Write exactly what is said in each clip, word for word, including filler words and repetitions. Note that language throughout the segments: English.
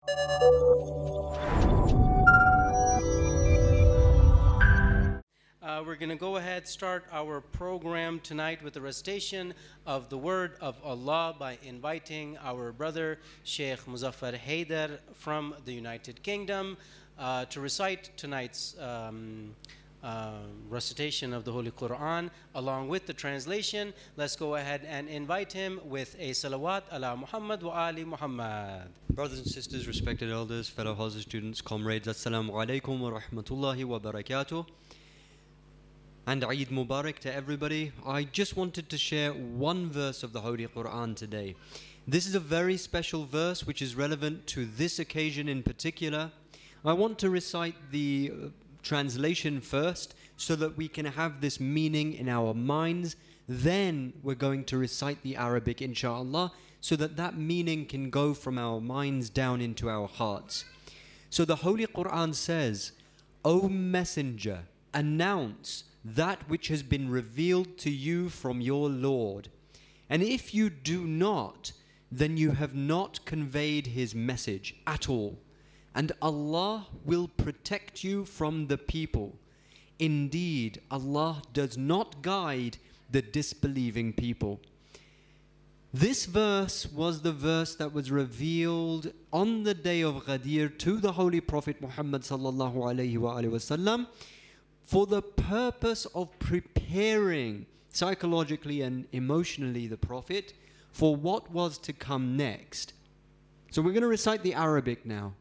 Uh, we're going to go ahead start our program tonight with the recitation of the word of Allah by inviting our brother Sheikh Muzaffar Haidar from the United Kingdom uh, to recite tonight's um, uh, recitation of the Holy Quran along with the translation. Let's go ahead and invite him with a salawat ala Muhammad wa ali Muhammad. Brothers and sisters, respected elders, fellow Hawza students, comrades, Assalamu alaikum wa rahmatullahi wa barakatuh. And Eid Mubarak to everybody. I just wanted to share one verse of the Holy Quran today. This is a very special verse which is relevant to this occasion in particular. I want to recite the uh, translation first so that we can have this meaning in our minds. Then we're going to recite the Arabic, inshaAllah, so that that meaning can go from our minds down into our hearts. So the Holy Quran says, O Messenger, announce that which has been revealed to you from your Lord. And if you do not, then you have not conveyed His message at all. And Allah will protect you from the people. Indeed, Allah does not guide the disbelieving people. This verse was the verse that was revealed on the day of Ghadir to the Holy Prophet Muhammad sallallahu alayhi wa alayhi wa sallam, for the purpose of preparing psychologically and emotionally the Prophet for what was to come next. So we're going to recite the Arabic now.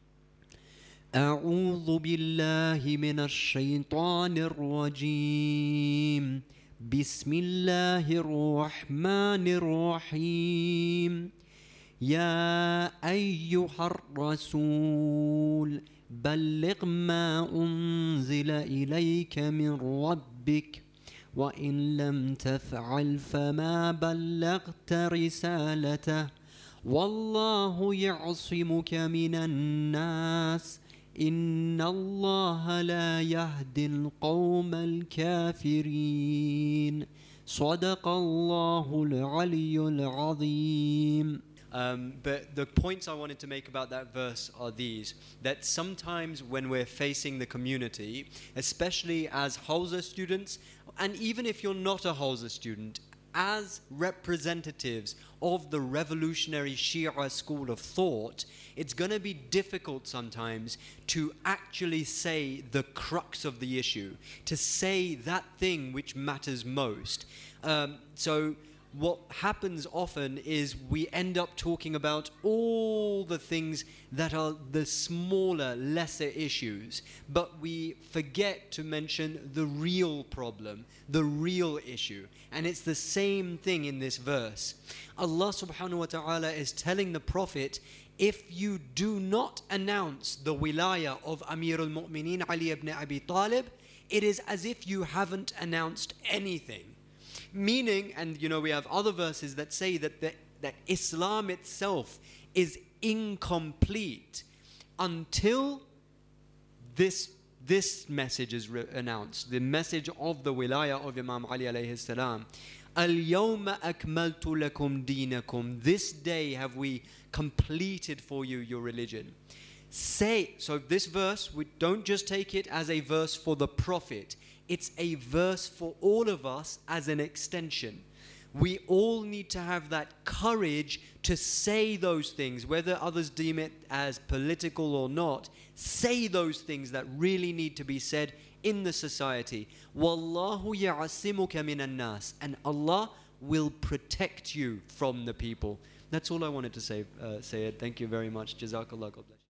أعوذ بالله من الشيطان الرجيم بسم الله الرحمن الرحيم يا أيها الرسول بلغ ما أنزل إليك من ربك وإن لم تفعل فما بلغت رسالته والله يعصمك من الناس إن الله لا يهدي القوم الكافرين صدق الله العلي العظيم. Um, but the points I wanted to make about that verse are these: that sometimes when we're facing the community, especially as Hawza students, and even if you're not a Hawza student, as representatives of the revolutionary Shia school of thought, it's going to be difficult sometimes to actually say the crux of the issue, to say that thing which matters most. Um, so what happens often is we end up talking about all the things that are the smaller, lesser issues, but we forget to mention the real problem, the real issue. And it's the same thing in this verse. Allah subhanahu wa ta'ala is telling the Prophet, if you do not announce the wilayah of Amir al-Mu'mineen Ali ibn Abi Talib, it is as if you haven't announced anything. Meaning, and you know, we have other verses that say that the, that Islam itself is incomplete until this this message is re- announced, the message of the wilayah of Imam Ali alayhi salam. Al-yawma akmaltu lakum deenakum. This day have we completed for you your religion. Say, so this verse, we don't just take it as a verse for the Prophet. It's a verse for all of us as an extension. We all need to have that courage to say those things, whether others deem it as political or not. Say those things that really need to be said in the society. Wallahu ya'asimuka minan nas. And Allah will protect you from the people. That's all I wanted to say, uh, Sayyid. Thank you very much. Jazakallah. God bless you.